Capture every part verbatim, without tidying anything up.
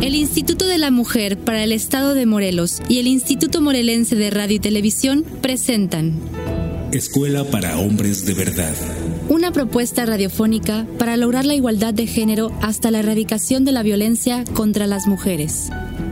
El Instituto de la Mujer para el Estado de Morelos y el Instituto Morelense de Radio y Televisión presentan Escuela para Hombres de Verdad. Una propuesta radiofónica para lograr la igualdad de género hasta la erradicación de la violencia contra las mujeres.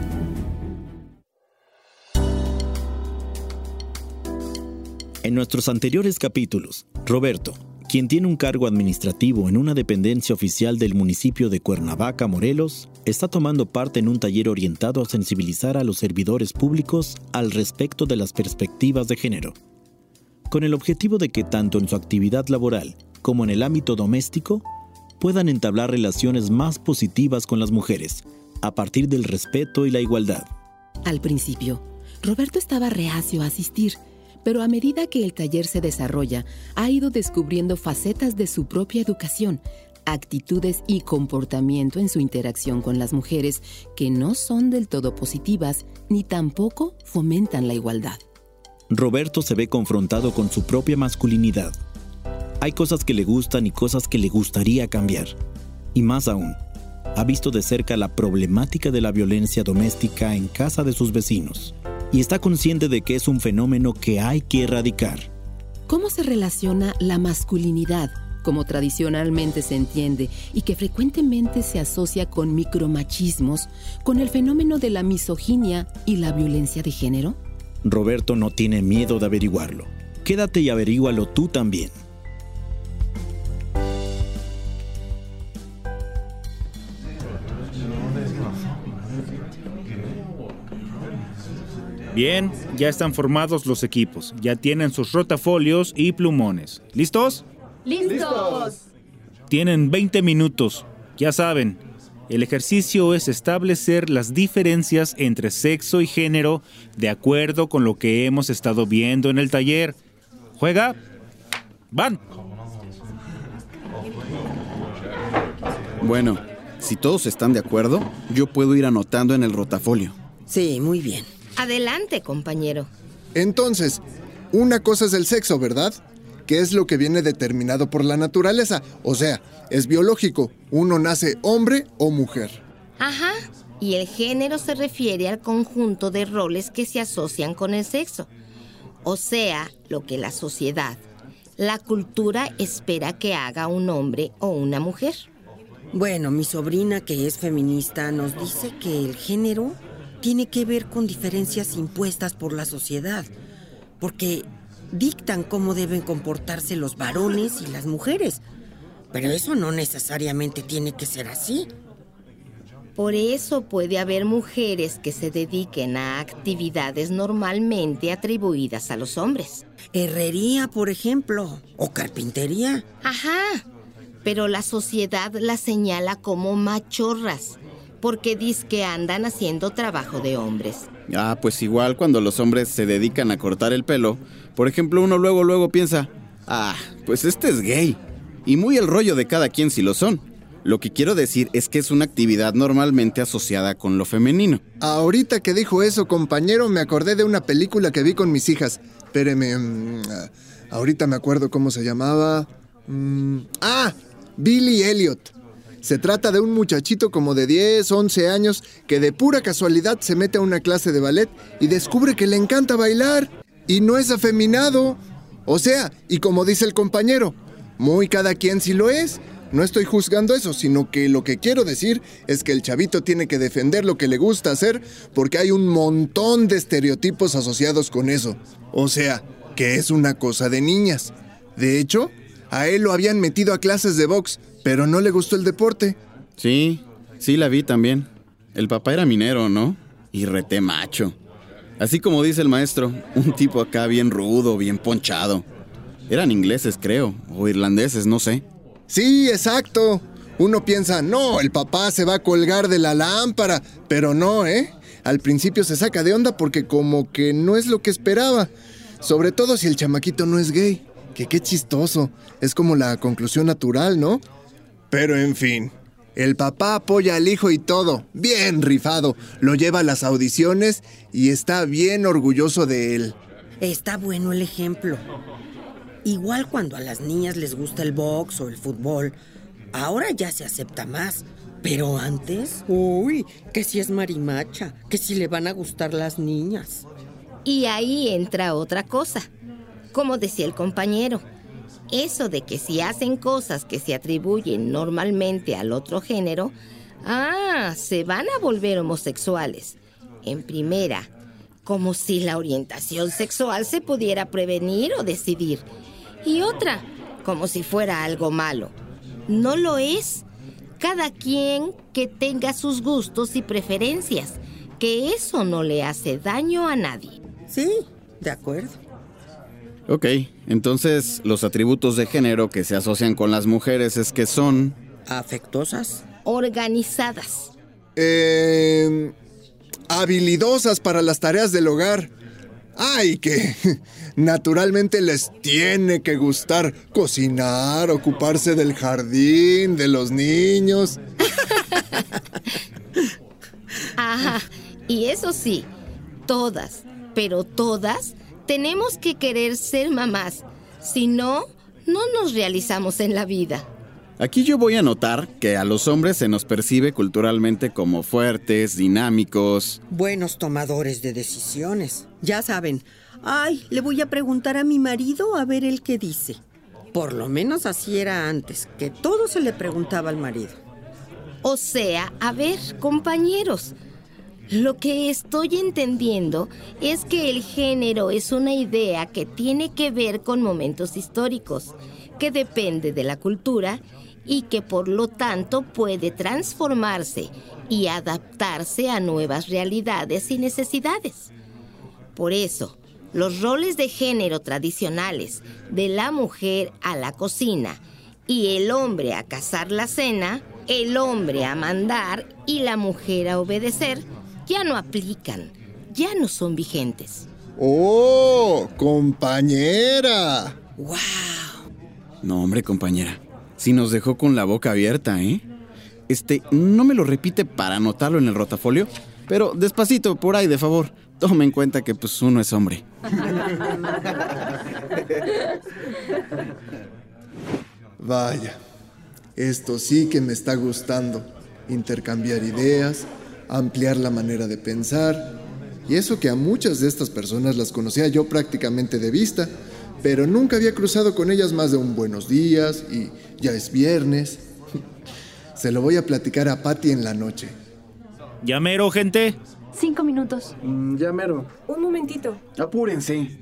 En nuestros anteriores capítulos, Roberto, quien tiene un cargo administrativo en una dependencia oficial del municipio de Cuernavaca, Morelos, está tomando parte en un taller orientado a sensibilizar a los servidores públicos al respecto de las perspectivas de género, con el objetivo de que tanto en su actividad laboral como en el ámbito doméstico puedan entablar relaciones más positivas con las mujeres, a partir del respeto y la igualdad. Al principio, Roberto estaba reacio a asistir, pero a medida que el taller se desarrolla, ha ido descubriendo facetas de su propia educación, actitudes y comportamiento en su interacción con las mujeres que no son del todo positivas ni tampoco fomentan la igualdad. Roberto se ve confrontado con su propia masculinidad. Hay cosas que le gustan y cosas que le gustaría cambiar. Y más aún, ha visto de cerca la problemática de la violencia doméstica en casa de sus vecinos. Y está consciente de que es un fenómeno que hay que erradicar. ¿Cómo se relaciona la masculinidad, como tradicionalmente se entiende, y que frecuentemente se asocia con micromachismos, con el fenómeno de la misoginia y la violencia de género? Roberto no tiene miedo de averiguarlo. Quédate y averígualo tú también. Bien, ya están formados los equipos. Ya tienen sus rotafolios y plumones. ¿Listos? ¡Listos! Tienen veinte minutos. Ya saben, el ejercicio es establecer las diferencias entre sexo y género de acuerdo con lo que hemos estado viendo en el taller. ¿Juega? ¡Van! Bueno, si todos están de acuerdo, yo puedo ir anotando en el rotafolio. Sí, muy bien. Adelante, compañero. Entonces, una cosa es el sexo, ¿verdad? Que es lo que viene determinado por la naturaleza. O sea, es biológico. Uno nace hombre o mujer. Ajá. Y el género se refiere al conjunto de roles que se asocian con el sexo. O sea, lo que la sociedad, la cultura espera que haga un hombre o una mujer. Bueno, mi sobrina, que es feminista, nos dice que el género tiene que ver con diferencias impuestas por la sociedad, porque dictan cómo deben comportarse los varones y las mujeres. Pero eso no necesariamente tiene que ser así. Por eso puede haber mujeres que se dediquen a actividades normalmente atribuidas a los hombres. Herrería, por ejemplo, o carpintería. Ajá, pero la sociedad las señala como machorras, porque dice que andan haciendo trabajo de hombres. Ah, pues igual cuando los hombres se dedican a cortar el pelo, por ejemplo, uno luego luego piensa, ah, pues este es gay. Y muy el rollo de cada quien si lo son. Lo que quiero decir es que es una actividad normalmente asociada con lo femenino. Ahorita que dijo eso, compañero, me acordé de una película que vi con mis hijas. Espéreme, um, ahorita me acuerdo cómo se llamaba. Um, ¡Ah! Billy Elliot. Se trata de un muchachito como de diez, once años que de pura casualidad se mete a una clase de ballet y descubre que le encanta bailar y no es afeminado. O sea, y como dice el compañero, muy cada quien sí lo es. No estoy juzgando eso, sino que lo que quiero decir es que el chavito tiene que defender lo que le gusta hacer porque hay un montón de estereotipos asociados con eso. O sea, que es una cosa de niñas. De hecho, a él lo habían metido a clases de box, pero no le gustó el deporte. Sí, sí la vi también. El papá era minero, ¿no? Y rete macho. Así como dice el maestro, un tipo acá bien rudo, bien ponchado. Eran ingleses, creo, o irlandeses, no sé. Sí, exacto. Uno piensa, no, el papá se va a colgar de la lámpara, pero no, ¿eh? Al principio se saca de onda porque como que no es lo que esperaba. Sobre todo si el chamaquito no es gay. Que qué chistoso. Es como la conclusión natural, ¿no? Pero en fin, el papá apoya al hijo y todo. Bien rifado. Lo lleva a las audiciones y está bien orgulloso de él. Está bueno el ejemplo. Igual cuando a las niñas les gusta el box o el fútbol, ahora ya se acepta más. Pero antes, uy, que si es marimacha, que si le van a gustar las niñas. Y ahí entra otra cosa. Como decía el compañero, eso de que si hacen cosas que se atribuyen normalmente al otro género, ah, se van a volver homosexuales. En primera, como si la orientación sexual se pudiera prevenir o decidir. Y otra, como si fuera algo malo. No lo es. Cada quien que tenga sus gustos y preferencias, que eso no le hace daño a nadie. Sí, de acuerdo. Ok, entonces los atributos de género que se asocian con las mujeres es que son... ¿Afectuosas? Organizadas. Eh, habilidosas para las tareas del hogar. Ay, que naturalmente les tiene que gustar cocinar, ocuparse del jardín, de los niños. Ajá, y eso sí, todas, pero todas tenemos que querer ser mamás. Si no, no nos realizamos en la vida. Aquí yo voy a notar que a los hombres se nos percibe culturalmente como fuertes, dinámicos. Buenos tomadores de decisiones. Ya saben, ay, le voy a preguntar a mi marido a ver el qué dice. Por lo menos así era antes, que todo se le preguntaba al marido. O sea, a ver, compañeros, lo que estoy entendiendo es que el género es una idea que tiene que ver con momentos históricos, que depende de la cultura y que por lo tanto puede transformarse y adaptarse a nuevas realidades y necesidades. Por eso, los roles de género tradicionales, de la mujer a la cocina y el hombre a cazar la cena, el hombre a mandar y la mujer a obedecer, ya no aplican, ya no son vigentes. ¡Oh, compañera! ¡Wow! No, hombre, compañera, sí nos dejó con la boca abierta, ¿eh? Este, no me lo repite para anotarlo en el rotafolio, pero despacito, por ahí, de favor. Tome en cuenta que pues uno es hombre. Vaya, esto sí que me está gustando. Intercambiar ideas, ampliar la manera de pensar. Y eso que a muchas de estas personas las conocía yo prácticamente de vista, pero nunca había cruzado con ellas más de un buenos días y ya es viernes. Se lo voy a platicar a Patty en la noche. ¿Ya mero, gente? Cinco minutos. Mm, ya mero. Un momentito. Apúrense.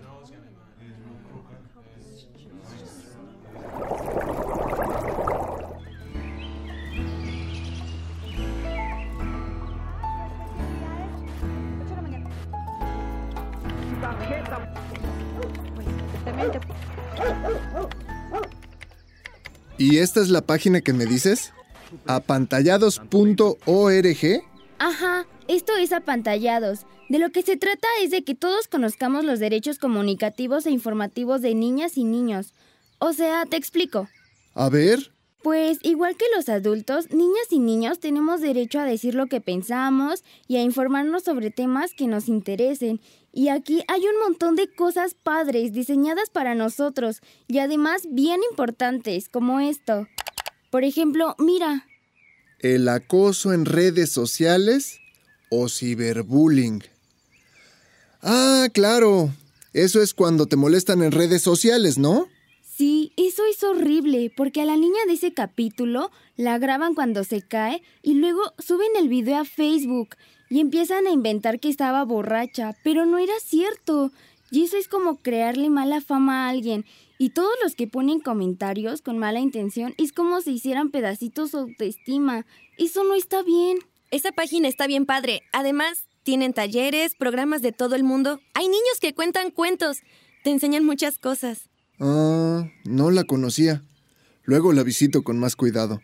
¿Y esta es la página que me dices? ¿Apantallados punto org? Ajá, esto es Apantallados. De lo que se trata es de que todos conozcamos los derechos comunicativos e informativos de niñas y niños. O sea, te explico. A ver. Pues, igual que los adultos, niñas y niños tenemos derecho a decir lo que pensamos y a informarnos sobre temas que nos interesen. Y aquí hay un montón de cosas padres diseñadas para nosotros y además bien importantes, como esto. Por ejemplo, mira. El acoso en redes sociales o ciberbullying. Ah, claro. Eso es cuando te molestan en redes sociales, ¿no? Sí, eso es horrible, porque a la niña de ese capítulo la graban cuando se cae y luego suben el video a Facebook y empiezan a inventar que estaba borracha, pero no era cierto. Y eso es como crearle mala fama a alguien. Y todos los que ponen comentarios con mala intención es como si hicieran pedacitos su autoestima. Eso no está bien. Esa página está bien padre. Además, tienen talleres, programas de todo el mundo. Hay niños que cuentan cuentos. Te enseñan muchas cosas. Ah, no la conocía. Luego la visito con más cuidado.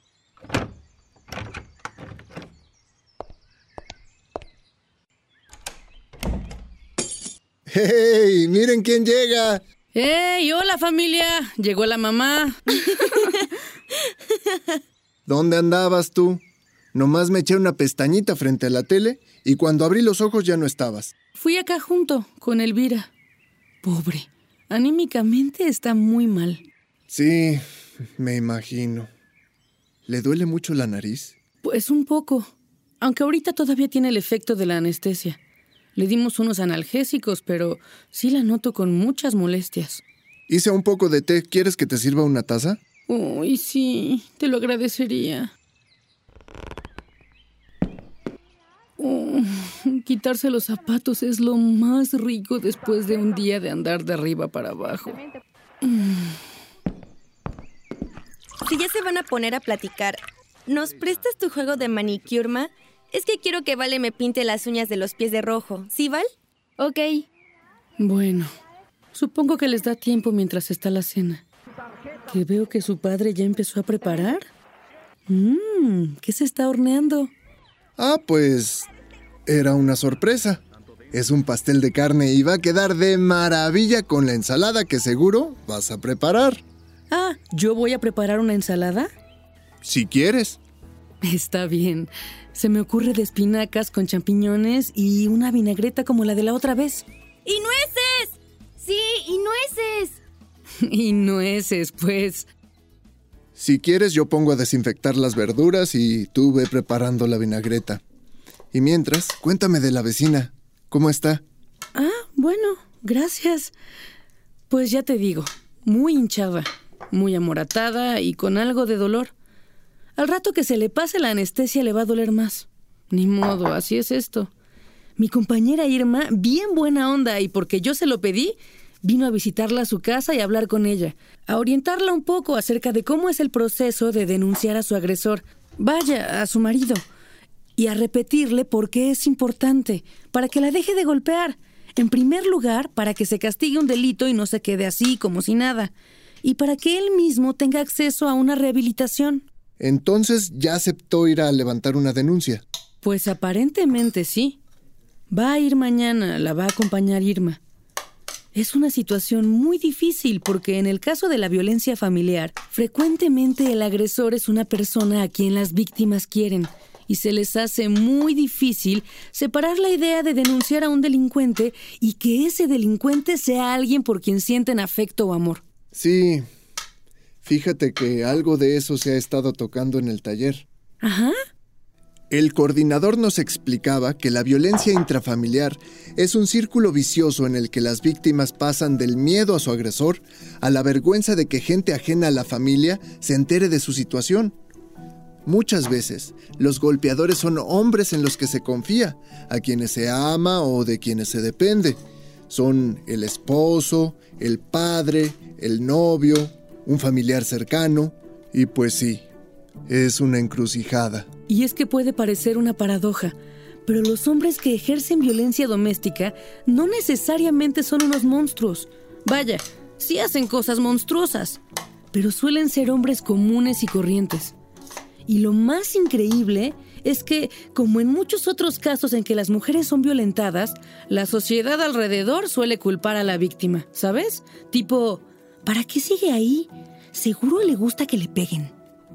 ¡Hey! ¡Miren quién llega! ¡Hey! ¡Hola, familia! Llegó la mamá. ¿Dónde andabas tú? Nomás me eché una pestañita frente a la tele y cuando abrí los ojos ya no estabas. Fui acá junto con Elvira. Pobre, anímicamente está muy mal. Sí, me imagino. ¿Le duele mucho la nariz? Pues un poco, aunque ahorita todavía tiene el efecto de la anestesia. Le dimos unos analgésicos, pero sí la noto con muchas molestias. Hice un poco de té. ¿Quieres que te sirva una taza? Uy, sí, te lo agradecería. Oh, quitarse los zapatos es lo más rico después de un día de andar de arriba para abajo. Si ya se van a poner a platicar, ¿nos prestas tu juego de manicure, Ma? Es que quiero que Vale me pinte las uñas de los pies de rojo. ¿Sí, Val? Ok. Bueno, supongo que les da tiempo mientras está la cena. Que veo que su padre ya empezó a preparar. Mmm, ¿qué se está horneando? Ah, pues... era una sorpresa. Es un pastel de carne y va a quedar de maravilla con la ensalada que seguro vas a preparar. Ah, ¿yo voy a preparar una ensalada? Si quieres. Está bien. Se me ocurre de espinacas con champiñones y una vinagreta como la de la otra vez. ¡Y nueces! Sí, y nueces. Y nueces, pues. Si quieres, yo pongo a desinfectar las verduras y tú ve preparando la vinagreta. Y mientras, cuéntame de la vecina. ¿Cómo está? Ah, bueno, gracias. Pues ya te digo, muy hinchada, muy amoratada y con algo de dolor. Al rato que se le pase la anestesia le va a doler más. Ni modo, así es esto. Mi compañera Irma, bien buena onda y porque yo se lo pedí, vino a visitarla a su casa y a hablar con ella, a orientarla un poco acerca de cómo es el proceso de denunciar a su agresor, vaya, a su marido, y a repetirle por qué es importante, para que la deje de golpear. En primer lugar, para que se castigue un delito y no se quede así, como si nada, y para que él mismo tenga acceso a una rehabilitación. Entonces, ¿ya aceptó ir a levantar una denuncia? Pues aparentemente sí. Va a ir mañana, la va a acompañar Irma. Es una situación muy difícil porque en el caso de la violencia familiar, frecuentemente el agresor es una persona a quien las víctimas quieren y se les hace muy difícil separar la idea de denunciar a un delincuente y que ese delincuente sea alguien por quien sienten afecto o amor. Sí, fíjate que algo de eso se ha estado tocando en el taller. Ajá. El coordinador nos explicaba que la violencia intrafamiliar es un círculo vicioso en el que las víctimas pasan del miedo a su agresor a la vergüenza de que gente ajena a la familia se entere de su situación. Muchas veces, los golpeadores son hombres en los que se confía, a quienes se ama o de quienes se depende. Son el esposo, el padre, el novio, un familiar cercano, y pues sí, es una encrucijada. Y es que puede parecer una paradoja, pero los hombres que ejercen violencia doméstica no necesariamente son unos monstruos. Vaya, sí hacen cosas monstruosas, pero suelen ser hombres comunes y corrientes. Y lo más increíble es que, como en muchos otros casos en que las mujeres son violentadas, la sociedad alrededor suele culpar a la víctima, ¿sabes? Tipo, ¿para qué sigue ahí? Seguro le gusta que le peguen.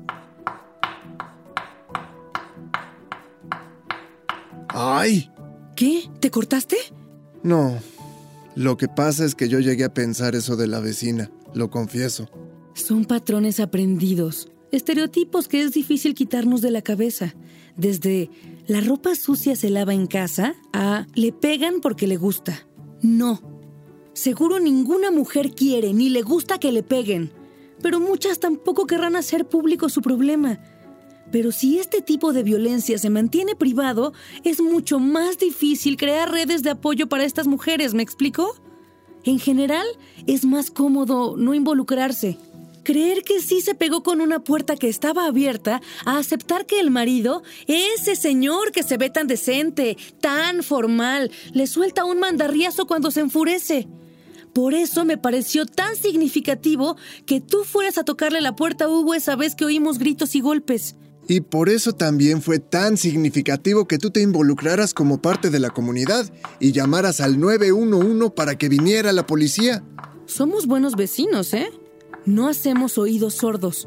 ¡Ay! ¿Qué? ¿Te cortaste? No. Lo que pasa es que yo llegué a pensar eso de la vecina, lo confieso. Son patrones aprendidos, estereotipos que es difícil quitarnos de la cabeza. Desde la ropa sucia se lava en casa a le pegan porque le gusta. No. Seguro ninguna mujer quiere ni le gusta que le peguen, pero muchas tampoco querrán hacer público su problema. Pero si este tipo de violencia se mantiene privado, es mucho más difícil crear redes de apoyo para estas mujeres, ¿me explico? En general, es más cómodo no involucrarse. Creer que sí se pegó con una puerta que estaba abierta a aceptar que el marido, ese señor que se ve tan decente, tan formal, le suelta un mandarriazo cuando se enfurece. Por eso me pareció tan significativo que tú fueras a tocarle la puerta a Hugo esa vez que oímos gritos y golpes. Y por eso también fue tan significativo que tú te involucraras como parte de la comunidad y llamaras al nueve uno uno para que viniera la policía. Somos buenos vecinos, ¿eh? No hacemos oídos sordos.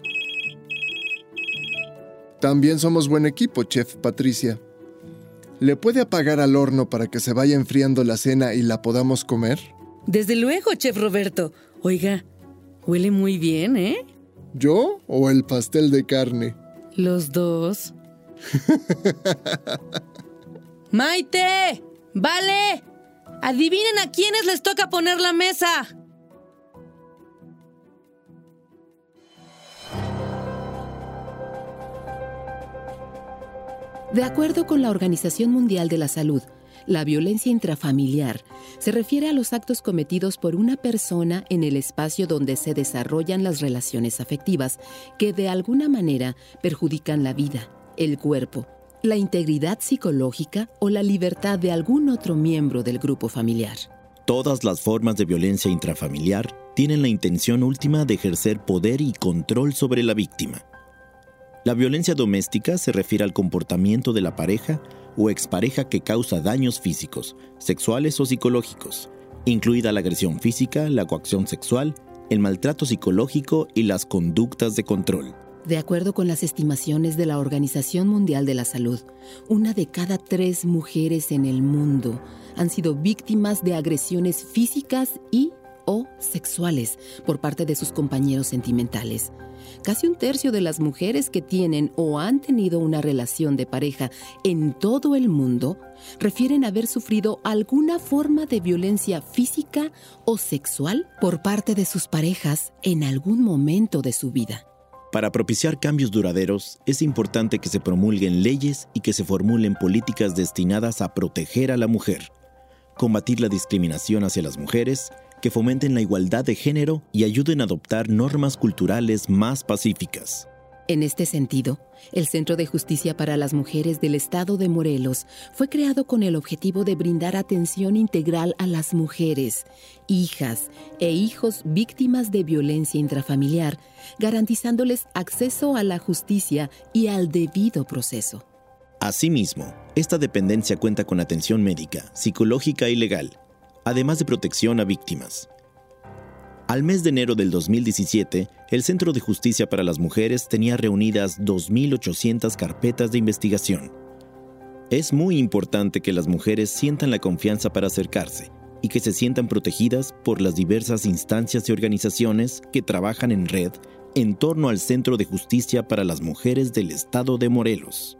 También somos buen equipo, Chef Patricia. ¿Le puede apagar al horno para que se vaya enfriando la cena y la podamos comer? Desde luego, Chef Roberto. Oiga, huele muy bien, ¿eh? ¿Yo o el pastel de carne? Los dos. ¡Maite! ¡Vale! ¡Adivinen a quiénes les toca poner la mesa! De acuerdo con la Organización Mundial de la Salud, la violencia intrafamiliar se refiere a los actos cometidos por una persona en el espacio donde se desarrollan las relaciones afectivas que de alguna manera perjudican la vida, el cuerpo, la integridad psicológica o la libertad de algún otro miembro del grupo familiar. Todas las formas de violencia intrafamiliar tienen la intención última de ejercer poder y control sobre la víctima. La violencia doméstica se refiere al comportamiento de la pareja o expareja que causa daños físicos, sexuales o psicológicos, incluida la agresión física, la coacción sexual, el maltrato psicológico y las conductas de control. De acuerdo con las estimaciones de la Organización Mundial de la Salud, una de cada tres mujeres en el mundo han sido víctimas de agresiones físicas y o sexuales por parte de sus compañeros sentimentales. Casi un tercio de las mujeres que tienen o han tenido una relación de pareja en todo el mundo refieren haber sufrido alguna forma de violencia física o sexual por parte de sus parejas en algún momento de su vida. Para propiciar cambios duraderos, es importante que se promulguen leyes y que se formulen políticas destinadas a proteger a la mujer, combatir la discriminación hacia las mujeres, que fomenten la igualdad de género y ayuden a adoptar normas culturales más pacíficas. En este sentido, el Centro de Justicia para las Mujeres del Estado de Morelos fue creado con el objetivo de brindar atención integral a las mujeres, hijas e hijos víctimas de violencia intrafamiliar, garantizándoles acceso a la justicia y al debido proceso. Asimismo, esta dependencia cuenta con atención médica, psicológica y legal, además de protección a víctimas. Al mes de enero del dos mil diecisiete, el Centro de Justicia para las Mujeres tenía reunidas dos mil ochocientas carpetas de investigación. Es muy importante que las mujeres sientan la confianza para acercarse y que se sientan protegidas por las diversas instancias y organizaciones que trabajan en red en torno al Centro de Justicia para las Mujeres del Estado de Morelos.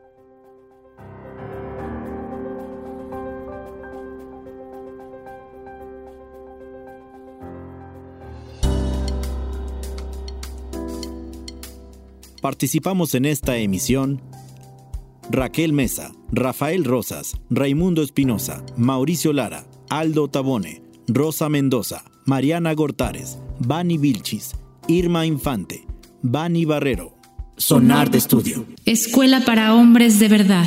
Participamos en esta emisión Raquel Mesa, Rafael Rosas, Raimundo Espinosa, Mauricio Lara, Aldo Tabone, Rosa Mendoza, Mariana Gortares, Vani Vilchis, Irma Infante, Vani Barrero. Sonar de Estudio. Escuela para hombres de verdad.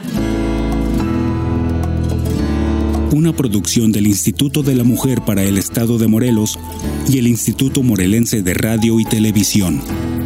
Una producción del Instituto de la Mujer para el Estado de Morelos y el Instituto Morelense de Radio y Televisión.